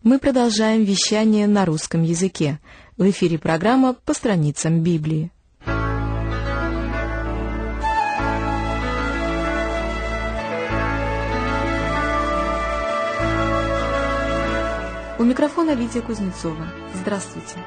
Мы продолжаем вещание на русском языке. В эфире программа «По страницам Библии». У микрофона Лидия Кузнецова. Здравствуйте.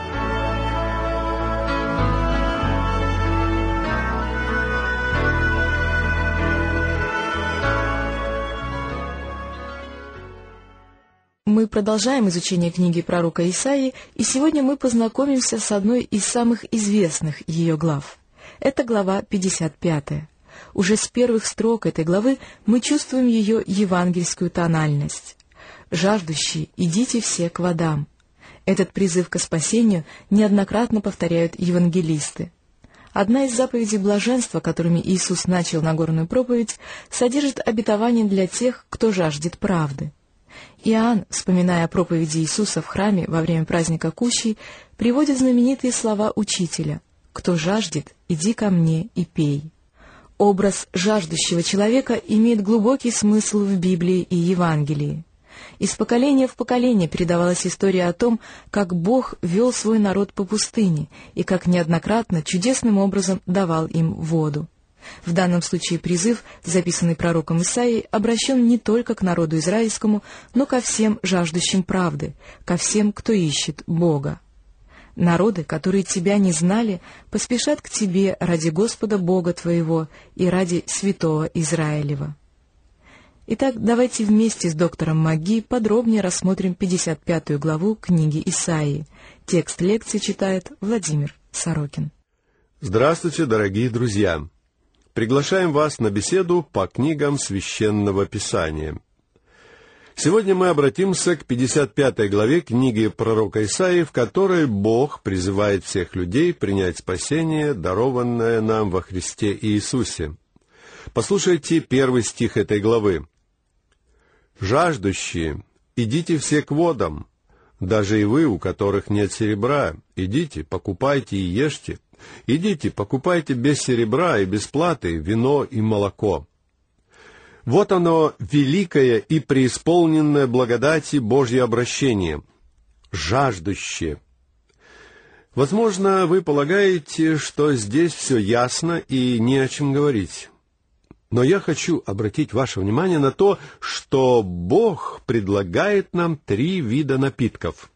Мы продолжаем изучение книги пророка Исаии, и сегодня мы познакомимся с одной из самых известных ее глав. Это глава 55. Уже с первых строк этой главы мы чувствуем ее евангельскую тональность. «Жаждущие, идите все к водам». Этот призыв к спасению неоднократно повторяют евангелисты. Одна из заповедей блаженства, которыми Иисус начал Нагорную проповедь, содержит обетование для тех, кто жаждет правды. Иоанн, вспоминая о проповеди Иисуса в храме во время праздника Кущей, приводит знаменитые слова учителя: «Кто жаждет, иди ко мне и пей». Образ жаждущего человека имеет глубокий смысл в Библии и Евангелии. Из поколения в поколение передавалась история о том, как Бог вел свой народ по пустыне и как неоднократно чудесным образом давал им воду. В данном случае призыв, записанный пророком Исаией, обращен не только к народу израильскому, но ко всем жаждущим правды, ко всем, кто ищет Бога. «Народы, которые тебя не знали, поспешат к тебе ради Господа Бога твоего и ради святого Израилева». Итак, давайте вместе с доктором Маги подробнее рассмотрим 55 главу книги Исаии. Текст лекции читает Владимир Сорокин. Здравствуйте, дорогие друзья! Приглашаем вас на беседу по книгам Священного Писания. Сегодня мы обратимся к 55 главе книги пророка Исаии, в которой Бог призывает всех людей принять спасение, дарованное нам во Христе Иисусе. Послушайте первый стих этой главы. «Жаждущие, идите все к водам, даже и вы, у которых нет серебра, идите, покупайте и ешьте. Идите, покупайте без серебра и без платы вино и молоко». Вот оно, великое и преисполненное благодати Божье обращение. Жаждущие. Возможно, вы полагаете, что здесь все ясно и не о чем говорить. Но я хочу обратить ваше внимание на то, что Бог предлагает нам 3 вида напитков.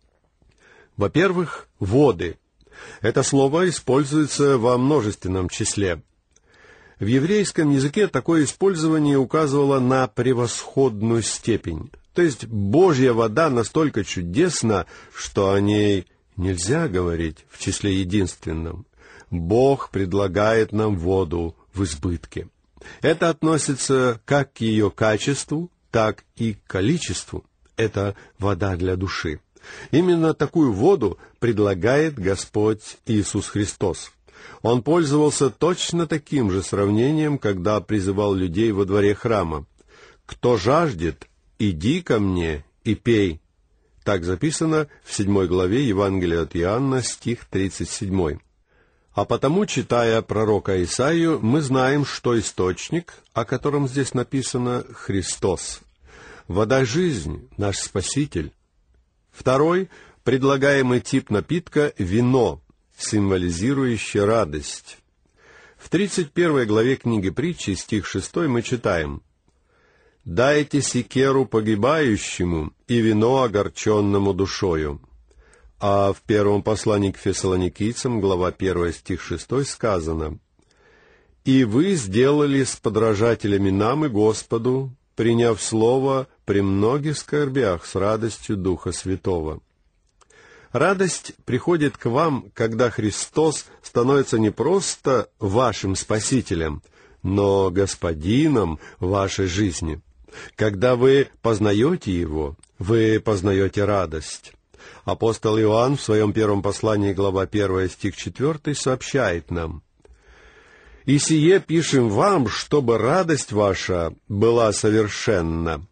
Во-первых, воды. Это слово используется во множественном числе. В еврейском языке такое использование указывало на превосходную степень. То есть Божья вода настолько чудесна, что о ней нельзя говорить в числе единственном. Бог предлагает нам воду в избытке. Это относится как к ее качеству, так и к количеству. Это вода для души. Именно такую воду предлагает Господь Иисус Христос. Он пользовался точно таким же сравнением, когда призывал людей во дворе храма. «Кто жаждет, иди ко мне и пей». Так записано в 7 главе Евангелия от Иоанна, стих 37. А потому, читая пророка Исаию, мы знаем, что источник, о котором здесь написано, Христос. Вода жизни, наш Спаситель. Второй предлагаемый тип напитка — вино, символизирующее радость. В 31 главе книги Притчи, стих 6, мы читаем: «Дайте секеру погибающему и вино огорченному душою». А в первом послании к Фессалоникийцам, глава 1, стих 6, сказано: «И вы сделали с подражателями нам и Господу, приняв слово при многих скорбях с радостью Духа Святого». Радость приходит к вам, когда Христос становится не просто вашим Спасителем, но Господином вашей жизни. Когда вы познаете Его, вы познаете радость. Апостол Иоанн в своем первом послании, глава 1, стих 4, сообщает нам: «И сие пишем вам, чтобы радость ваша была совершенна».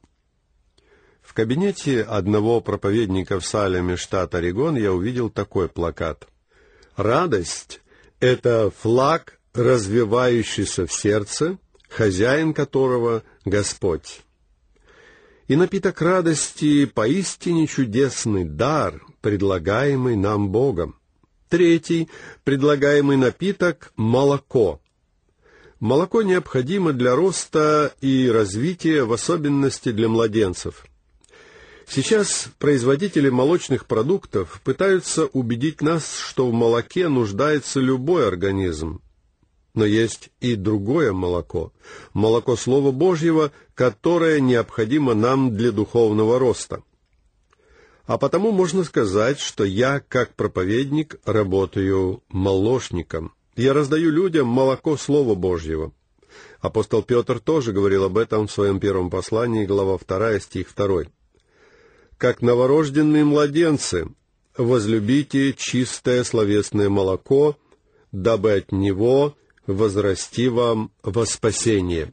В кабинете одного проповедника в Салеме, штат Орегон, я увидел такой плакат: «Радость — это флаг, развивающийся в сердце, хозяин которого — Господь». и напиток радости — поистине чудесный дар, предлагаемый нам Богом. Третий предлагаемый напиток — молоко. Молоко необходимо для роста и развития, в особенности для младенцев. Сейчас производители молочных продуктов пытаются убедить нас, что в молоке нуждается любой организм. Но есть и другое молоко, молоко Слова Божьего, которое необходимо нам для духовного роста. А потому можно сказать, что я, как проповедник, работаю молочником. Я раздаю людям молоко Слова Божьего. Апостол Петр тоже говорил об этом в своем первом послании, глава 2, стих 2. «Как новорожденные младенцы, возлюбите чистое словесное молоко, дабы от него возрасти вам во спасение».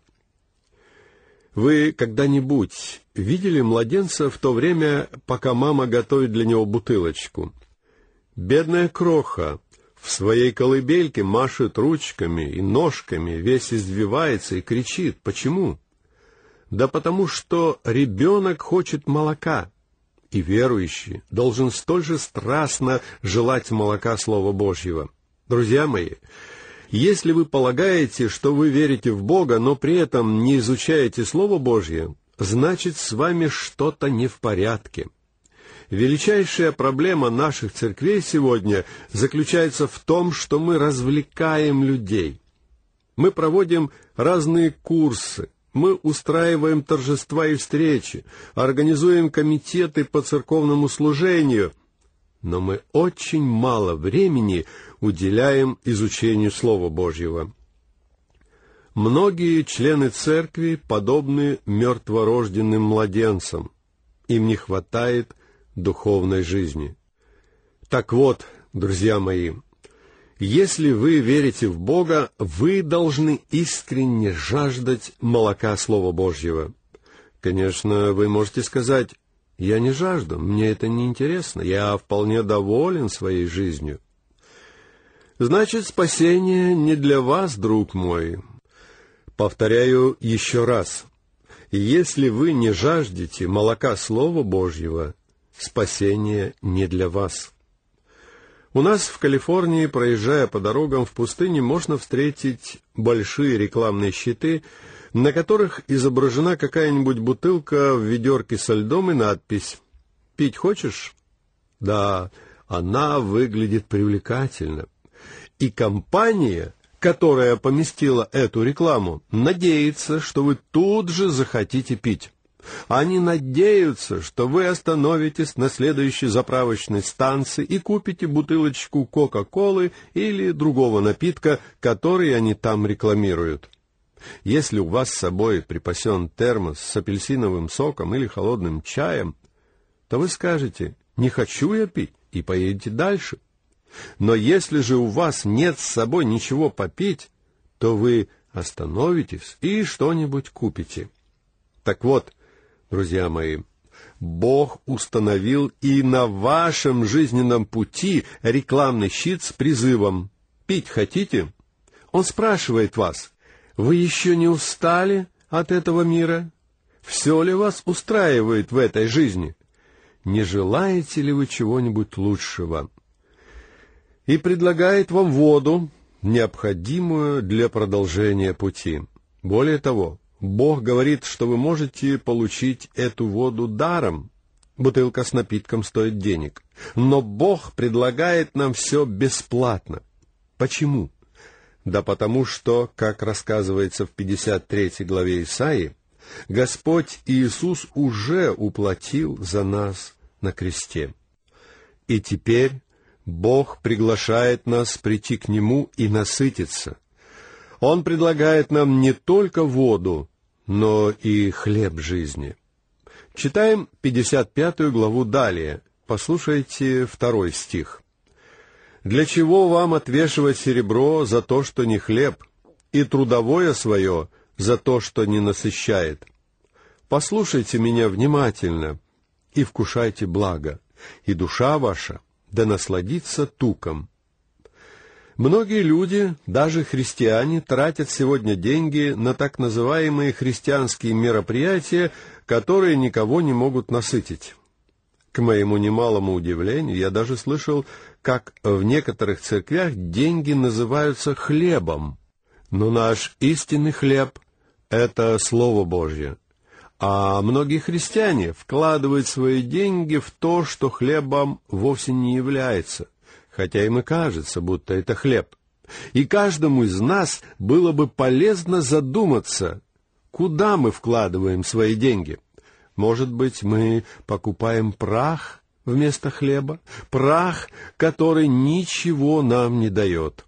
Вы когда-нибудь видели младенца в то время, пока мама готовит для него бутылочку? Бедная кроха в своей колыбельке машет ручками и ножками, весь извивается и кричит. Почему? Да потому что ребенок хочет молока, и верующий должен столь же страстно желать молока Слова Божьего. Друзья мои, если вы полагаете, что вы верите в Бога, но при этом не изучаете Слово Божье, значит, с вами что-то не в порядке. Величайшая проблема наших церквей сегодня заключается в том, что мы развлекаем людей. Мы проводим разные курсы, мы устраиваем торжества и встречи, организуем комитеты по церковному служению, но мы очень мало времени уделяем изучению Слова Божьего. Многие члены церкви подобны мертворожденным младенцам. Им не хватает духовной жизни. Так вот, друзья мои, если вы верите в Бога, вы должны искренне жаждать молока Слова Божьего. Конечно, вы можете сказать: «Я не жажду, мне это не интересно, я вполне доволен своей жизнью». Значит, спасение не для вас, друг мой. Повторяю еще раз. Если вы не жаждете молока Слова Божьего, спасение не для вас. У нас в Калифорнии, проезжая по дорогам в пустыне, можно встретить большие рекламные щиты, на которых изображена какая-нибудь бутылка в ведерке со льдом и надпись «Пить хочешь?» Да, она выглядит привлекательно. И компания, которая поместила эту рекламу, надеется, что вы тут же захотите пить. Они надеются, что вы остановитесь на следующей заправочной станции и купите бутылочку Кока-Колы или другого напитка, который они там рекламируют. Если у вас с собой припасен термос с апельсиновым соком или холодным чаем, то вы скажете: «Не хочу я пить», и поедете дальше. Но если же у вас нет с собой ничего попить, то вы остановитесь и что-нибудь купите. Так вот, друзья мои, Бог установил и на вашем жизненном пути рекламный щит с призывом «Пить хотите?». Он спрашивает вас: вы еще не устали от этого мира? Все ли вас устраивает в этой жизни? Не желаете ли вы чего-нибудь лучшего? И предлагает вам воду, необходимую для продолжения пути. Более того, Бог говорит, что вы можете получить эту воду даром. Бутылка с напитком стоит денег. Но Бог предлагает нам все бесплатно. Почему? Да потому что, как рассказывается в 53 главе Исаии, Господь Иисус уже уплатил за нас на кресте. И теперь Бог приглашает нас прийти к Нему и насытиться. Он предлагает нам не только воду, но и хлеб жизни. Читаем 55 главу далее. Послушайте 2 стих. «Для чего вам отвешивать серебро за то, что не хлеб, и трудовое свое за то, что не насыщает? Послушайте меня внимательно и вкушайте благо, и душа ваша да насладится туком». Многие люди, даже христиане, тратят сегодня деньги на так называемые христианские мероприятия, которые никого не могут насытить. К моему немалому удивлению, я даже слышал, как в некоторых церквях деньги называются хлебом. Но наш истинный хлеб — это Слово Божье. А многие христиане вкладывают свои деньги в то, что хлебом вовсе не является, хотя им и кажется, будто это хлеб. И каждому из нас было бы полезно задуматься, куда мы вкладываем свои деньги. Может быть, мы покупаем прах вместо хлеба, прах, который ничего нам не дает.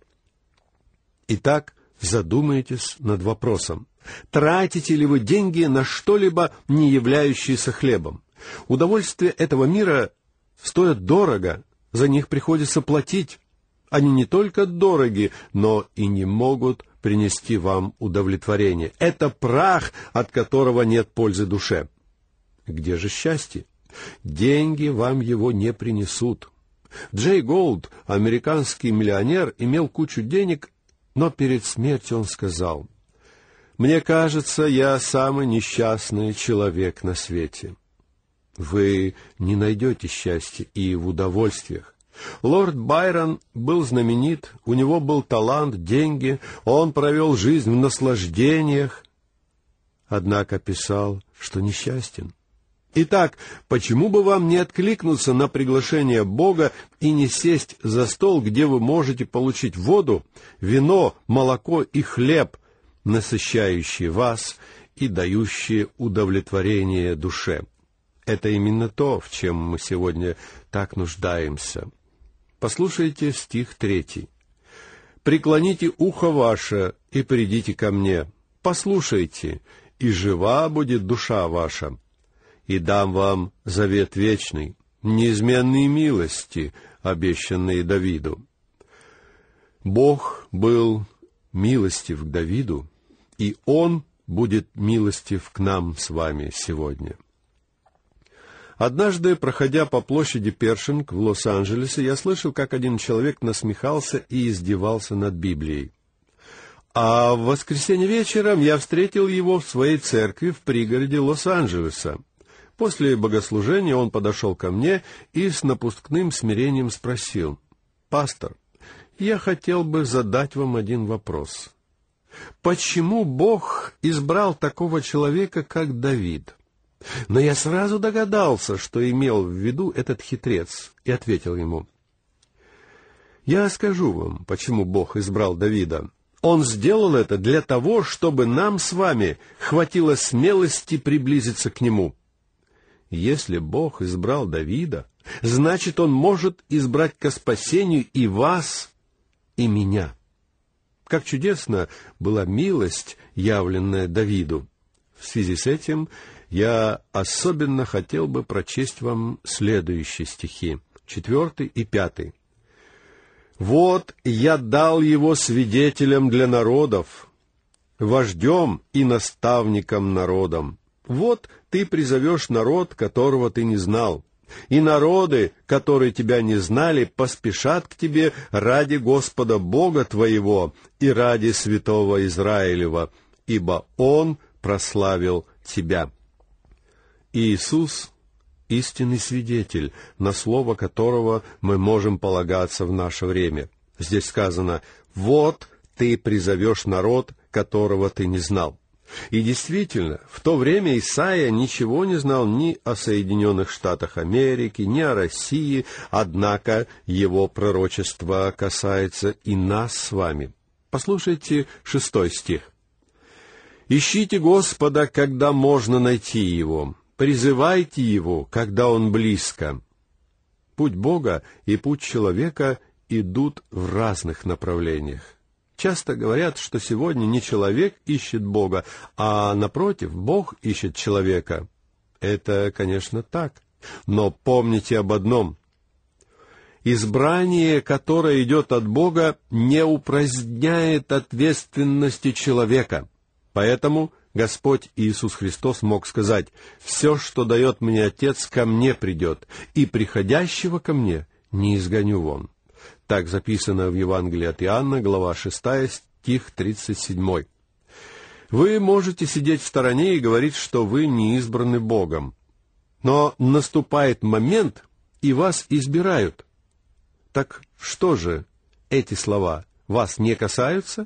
Итак, задумайтесь над вопросом: тратите ли вы деньги на что-либо, не являющееся хлебом? Удовольствия этого мира стоят дорого, за них приходится платить. Они не только дороги, но и не могут принести вам удовлетворение. Это прах, от которого нет пользы душе. Где же счастье? Деньги вам его не принесут. Джей Голд, американский миллионер, имел кучу денег, но перед смертью он сказал: «Мне кажется, я самый несчастный человек на свете». Вы не найдете счастья и в удовольствиях. Лорд Байрон был знаменит, у него был талант, деньги, он провел жизнь в наслаждениях, однако писал, что несчастен. Итак, почему бы вам не откликнуться на приглашение Бога и не сесть за стол, где вы можете получить воду, вино, молоко и хлеб, насыщающие вас и дающие удовлетворение душе? Это именно то, в чем мы сегодня так нуждаемся. Послушайте стих 3. «Преклоните ухо ваше и придите ко мне, послушайте, и жива будет душа ваша. И дам вам завет вечный, неизменные милости, обещанные Давиду». Бог был милостив к Давиду, и Он будет милостив к нам с вами сегодня. Однажды, проходя по площади Першинг в Лос-Анджелесе, я слышал, как один человек насмехался и издевался над Библией. А в воскресенье вечером я встретил его в своей церкви в пригороде Лос-Анджелеса. После богослужения он подошел ко мне и с напускным смирением спросил: «Пастор, я хотел бы задать вам один вопрос. Почему Бог избрал такого человека, как Давид?» Но я сразу догадался, что имел в виду этот хитрец, и ответил ему: «Я скажу вам, почему Бог избрал Давида. Он сделал это для того, чтобы нам с вами хватило смелости приблизиться к Нему. Если Бог избрал Давида, значит, Он может избрать ко спасению и вас, и меня». Как чудесно была милость, явленная Давиду. В связи с этим я особенно хотел бы прочесть вам следующие стихи, 4 и 5. «Вот я дал его свидетелем для народов, вождем и наставником народам. Вот ты призовешь народ, которого ты не знал, и народы, которые тебя не знали, поспешат к тебе ради Господа Бога твоего и ради святого Израилева, ибо Он прославил тебя». Иисус — истинный свидетель, на слово которого мы можем полагаться в наше время. Здесь сказано: «Вот ты призовешь народ, которого ты не знал». И действительно, в то время Исаия ничего не знал ни о Соединенных Штатах Америки, ни о России, однако его пророчество касается и нас с вами. Послушайте 6 стих. «Ищите Господа, когда можно найти Его. Призывайте Его, когда Он близко». Путь Бога и путь человека идут в разных направлениях. Часто говорят, что сегодня не человек ищет Бога, а, напротив, Бог ищет человека. Это, конечно, так. Но помните об одном. Избрание, которое идет от Бога, не упраздняет ответственности человека. Поэтому Господь Иисус Христос мог сказать: «Все, что дает мне Отец, ко мне придет, и приходящего ко мне не изгоню вон». Так записано в Евангелии от Иоанна, глава 6, стих 37. Вы можете сидеть в стороне и говорить, что вы не избраны Богом. Но наступает момент, и вас избирают. Так что же, эти слова вас не касаются?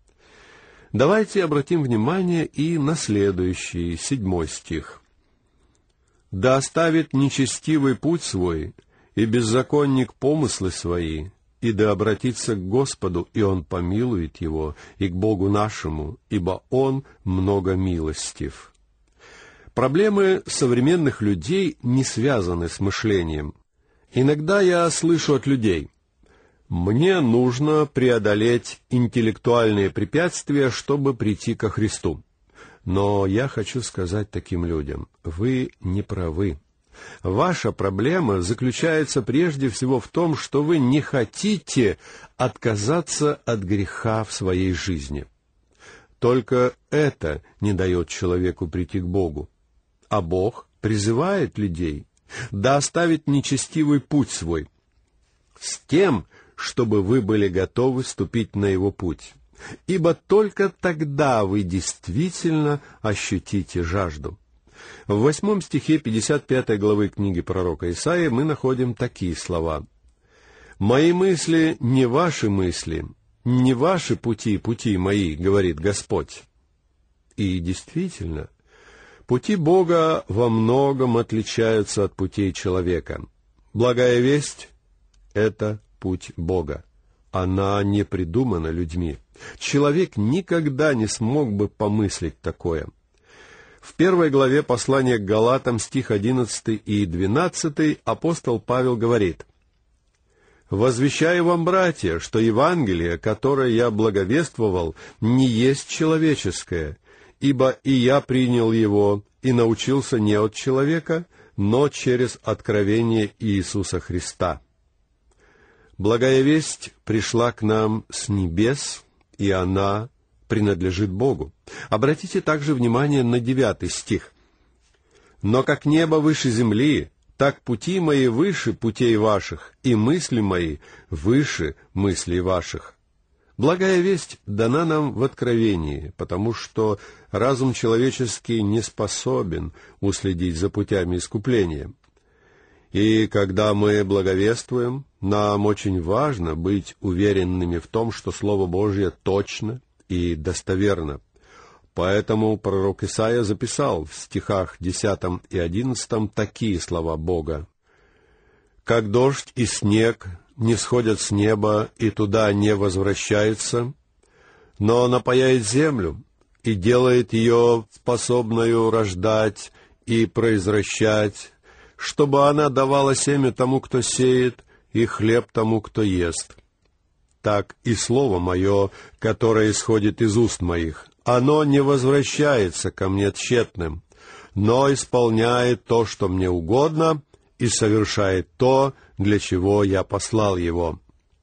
Давайте обратим внимание и на следующий, 7 стих. «Да оставит нечестивый путь свой, и беззаконник помыслы свои, и да обратится к Господу, и Он помилует его, и к Богу нашему, ибо Он много милостив». Проблемы современных людей не связаны с мышлением. Иногда я слышу от людей: «Мне нужно преодолеть интеллектуальные препятствия, чтобы прийти ко Христу». Но я хочу сказать таким людям: вы не правы. Ваша проблема заключается прежде всего в том, что вы не хотите отказаться от греха в своей жизни. Только это не дает человеку прийти к Богу. А Бог призывает людей: да оставит нечестивый путь свой, с тем, чтобы вы были готовы ступить на его путь. Ибо только тогда вы действительно ощутите жажду. В 8 стихе 55 главы книги пророка Исаии мы находим такие слова: «Мои мысли не ваши мысли, не ваши пути, пути мои, говорит Господь». И действительно, пути Бога во многом отличаются от путей человека. Благая весть — это путь Бога. Она не придумана людьми. Человек никогда не смог бы помыслить такое. В 1 главе послания к Галатам, стих 11 и 12, апостол Павел говорит: «Возвещаю вам, братья, что Евангелие, которое я благовествовал, не есть человеческое, ибо и я принял его и научился не от человека, но через откровение Иисуса Христа». Благая весть пришла к нам с небес, и она принадлежит Богу. Обратите также внимание на 9 стих. «Но как небо выше земли, так пути мои выше путей ваших, и мысли мои выше мыслей ваших». Благая весть дана нам в откровении, потому что разум человеческий не способен уследить за путями искупления. И когда мы благовествуем, нам очень важно быть уверенными в том, что Слово Божье точно и достоверно. Поэтому пророк Исаия записал в стихах 10 и 11 такие слова Бога: «Как дождь и снег не сходят с неба и туда не возвращаются, но напояет землю и делает ее способною рождать и произвращать, чтобы она давала семя тому, кто сеет, и хлеб тому, кто ест. Так и слово мое, которое исходит из уст моих, оно не возвращается ко мне тщетным, но исполняет то, что мне угодно, и совершает то, для чего я послал его».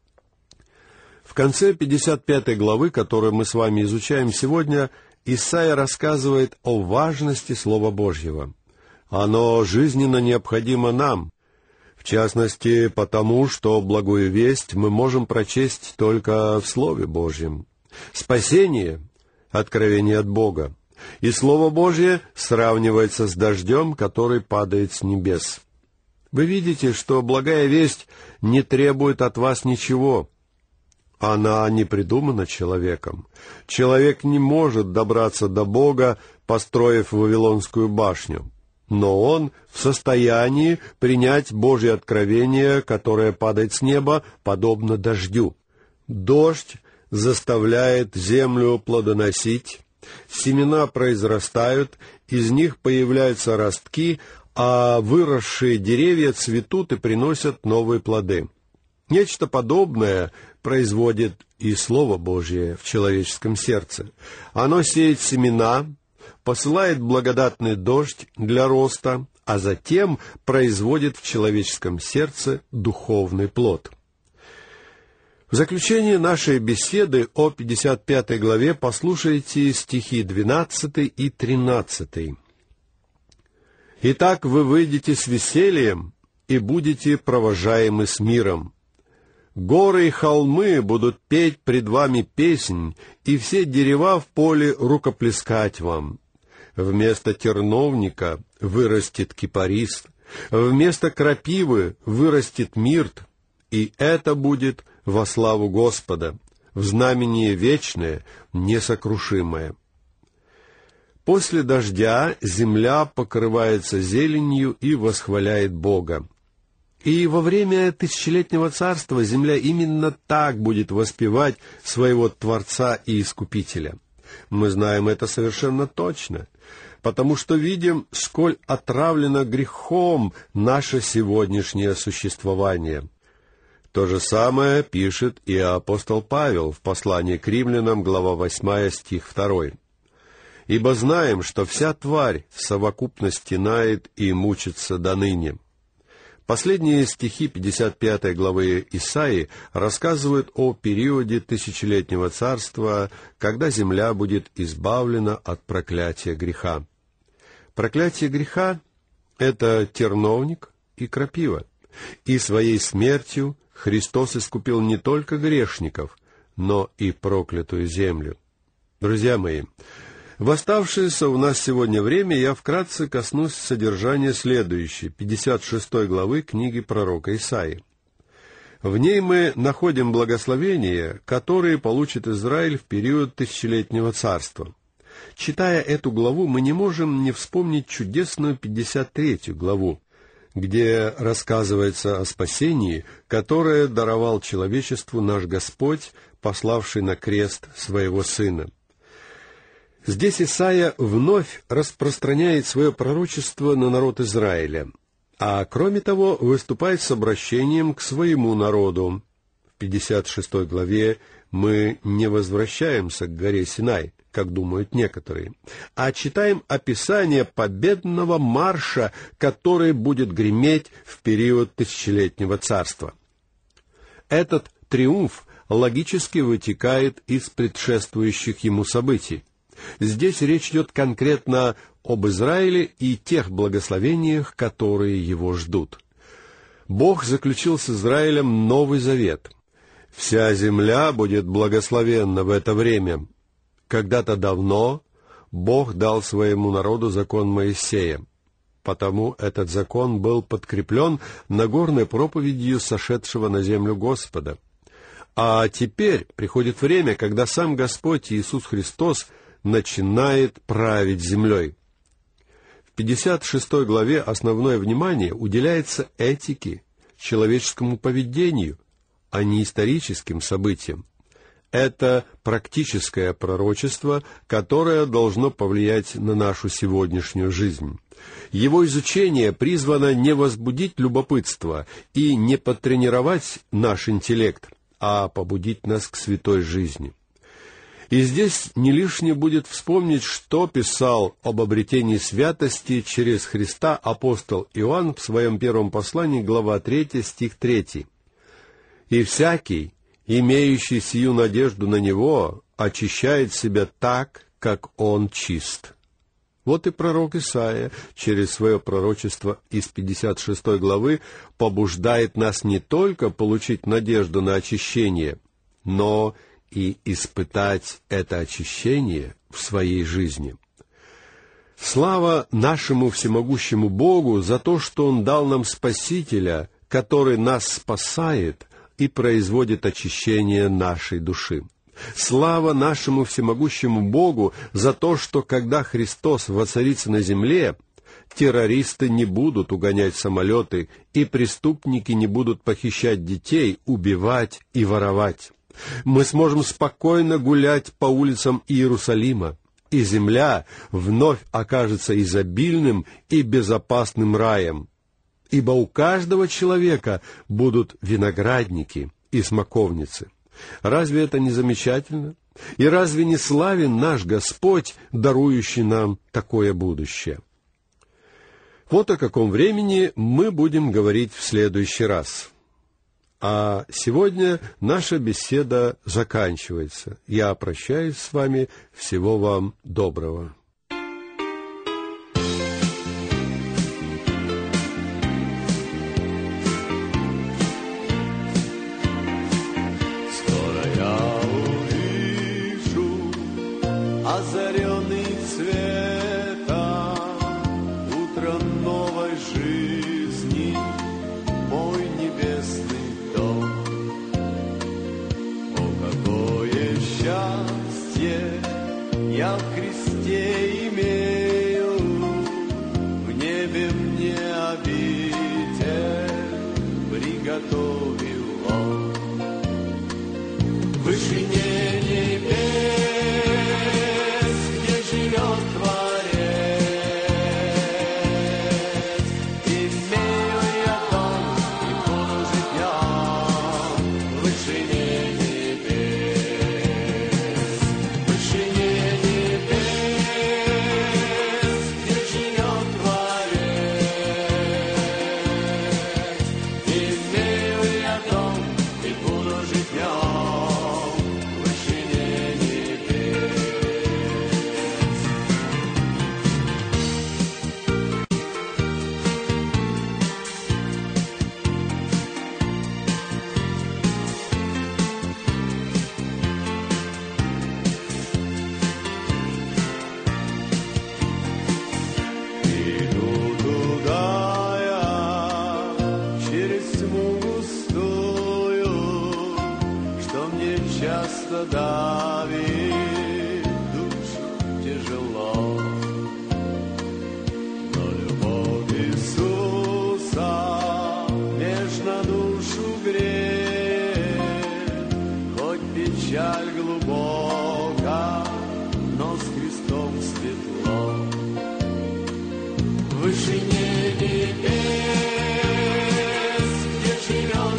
В конце 55 главы, которую мы с вами изучаем сегодня, Исаия рассказывает о важности Слова Божьего. Оно жизненно необходимо нам, в частности, потому, что благую весть мы можем прочесть только в Слове Божьем. Спасение — откровение от Бога, и Слово Божье сравнивается с дождем, который падает с небес. Вы видите, что благая весть не требует от вас ничего. Она не придумана человеком. Человек не может добраться до Бога, построив Вавилонскую башню. Но он в состоянии принять Божье откровение, которое падает с неба, подобно дождю. Дождь заставляет землю плодоносить, семена произрастают, из них появляются ростки, а выросшие деревья цветут и приносят новые плоды. Нечто подобное производит и Слово Божье в человеческом сердце. Оно сеет семена, посылает благодатный дождь для роста, а затем производит в человеческом сердце духовный плод. В заключение нашей беседы о 55 главе послушайте стихи 12 и 13. «Итак, вы выйдете с весельем и будете провожаемы с миром. Горы и холмы будут петь пред вами песнь, и все дерева в поле рукоплескать вам. Вместо терновника вырастет кипарис, вместо крапивы вырастет мирт, и это будет во славу Господа, в знамение вечное, несокрушимое. После дождя земля покрывается зеленью и восхваляет Бога. И во время тысячелетнего царства земля именно так будет воспевать своего Творца и Искупителя. Мы знаем это совершенно точно, потому что видим, сколь отравлено грехом наше сегодняшнее существование. То же самое пишет и апостол Павел в послании к Римлянам, глава 8, стих 2. «Ибо знаем, что вся тварь совокупно стенает и мучится доныне». Последние стихи 55 главы Исаии рассказывают о периоде тысячелетнего царства, когда земля будет избавлена от проклятия греха. Проклятие греха — это терновник и крапива, и своей смертью Христос искупил не только грешников, но и проклятую землю. Друзья мои, в оставшееся у нас сегодня время я вкратце коснусь содержания следующей, 56 главы книги пророка Исаии. В ней мы находим благословения, которые получит Израиль в период тысячелетнего царства. Читая эту главу, мы не можем не вспомнить чудесную 53 главу, где рассказывается о спасении, которое даровал человечеству наш Господь, пославший на крест своего Сына. Здесь Исаия вновь распространяет свое пророчество на народ Израиля, а кроме того выступает с обращением к своему народу. В 56 главе мы не возвращаемся к горе Синай, как думают некоторые, а читаем описание победного марша, который будет греметь в период тысячелетнего царства. Этот триумф логически вытекает из предшествующих ему событий. Здесь речь идет конкретно об Израиле и тех благословениях, которые его ждут. Бог заключил с Израилем Новый Завет. Вся земля будет благословенна в это время. Когда-то давно Бог дал своему народу закон Моисея, потому этот закон был подкреплен Нагорной проповедью сошедшего на землю Господа. А теперь приходит время, когда сам Господь Иисус Христос начинает править землей. В 56 главе основное внимание уделяется этике, человеческому поведению, а не историческим событиям. Это практическое пророчество, которое должно повлиять на нашу сегодняшнюю жизнь. Его изучение призвано не возбудить любопытство и не потренировать наш интеллект, а побудить нас к святой жизни. И здесь не лишне будет вспомнить, что писал об обретении святости через Христа апостол Иоанн в своем первом послании, глава 3, стих 3. «И всякий, имеющий сию надежду на Него, очищает себя так, как Он чист». Вот и пророк Исаия через свое пророчество из 56 главы побуждает нас не только получить надежду на очищение, но и испытать это очищение в своей жизни. Слава нашему всемогущему Богу за то, что Он дал нам Спасителя, который нас спасает и производит очищение нашей души. Слава нашему всемогущему Богу за то, что когда Христос воцарится на земле, террористы не будут угонять самолеты, и преступники не будут похищать детей, убивать и воровать. Мы сможем спокойно гулять по улицам Иерусалима, и земля вновь окажется изобильным и безопасным раем, ибо у каждого человека будут виноградники и смоковницы. Разве это не замечательно? И разве не славен наш Господь, дарующий нам такое будущее? Вот о каком времени мы будем говорить в следующий раз. А сегодня наша беседа заканчивается. Я прощаюсь с вами. Всего вам доброго. приготовил Он. В вышине небес, где живет Творец, имею я дом и буду жить в нем. В вышине небес, в вышине небес, где живет Творец, имею я дом и буду жить в нем. Часто давит душу тяжело, но любовь Иисуса нежно душу греет, хоть печаль глубока, но с Христом светло. В вышине небес, где живет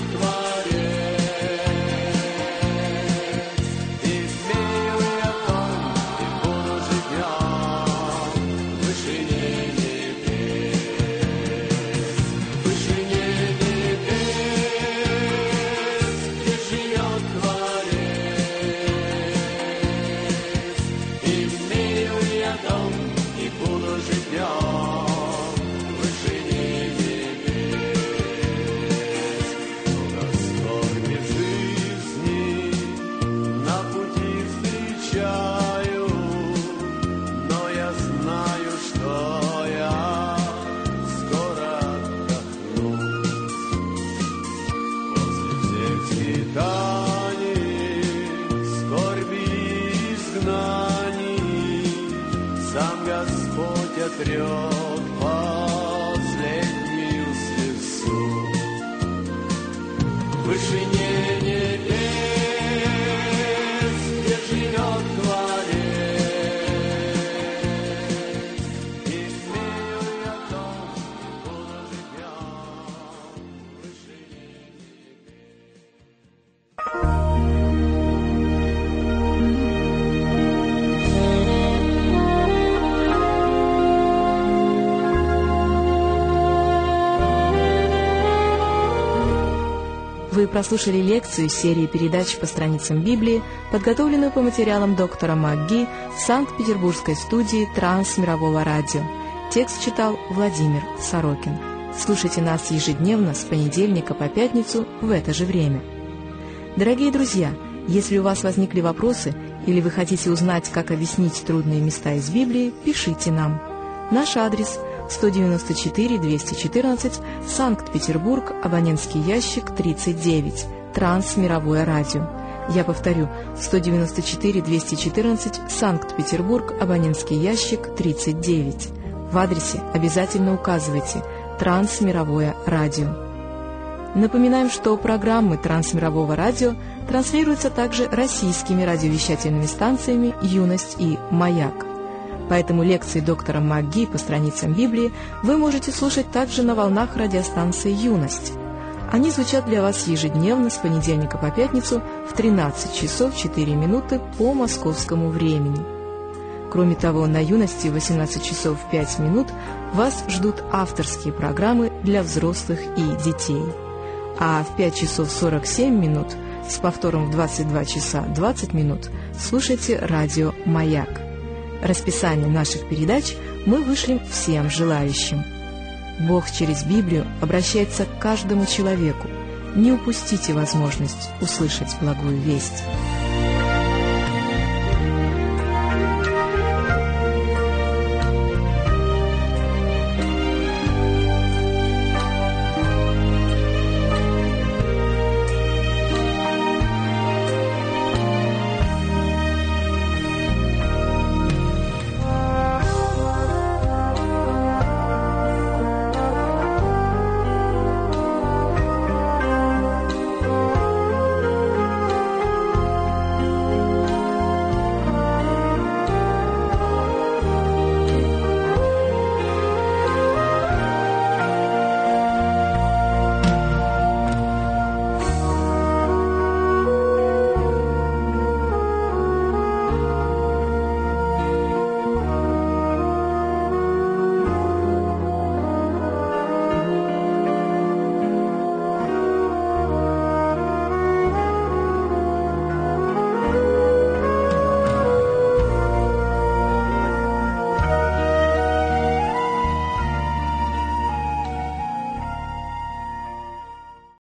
трет последнюю слезу. В вышине небес, где живет Творец, имею я дом и буду жить в нем. В вышине Вы прослушали лекцию серии передач по страницам Библии, подготовленную по материалам доктора МакГи в Санкт-Петербургской студии Трансмирового радио. Текст читал Владимир Сорокин. Слушайте нас ежедневно с понедельника по пятницу в это же время. Дорогие друзья, если у вас возникли вопросы или вы хотите узнать, как объяснить трудные места из Библии, пишите нам. Наш адрес – 194-214, Санкт-Петербург, абонентский ящик 39, Трансмировое радио. Я повторю, 194-214, Санкт-Петербург, абонентский ящик 39. В адресе обязательно указывайте «Трансмировое радио». Напоминаем, что программы Трансмирового радио транслируются также российскими радиовещательными станциями «Юность» и «Маяк». Поэтому лекции доктора МакГи по страницам Библии вы можете слушать также на волнах радиостанции «Юность». Они звучат для вас ежедневно с понедельника по пятницу в 13 часов 4 минуты по московскому времени. Кроме того, на «Юности» в 18 часов 5 минут вас ждут авторские программы для взрослых и детей. А в 5 часов 47 минут с повтором в 22 часа 20 минут слушайте радио «Маяк». Расписание наших передач мы вышлем всем желающим. Бог через Библию обращается к каждому человеку. Не упустите возможность услышать благую весть.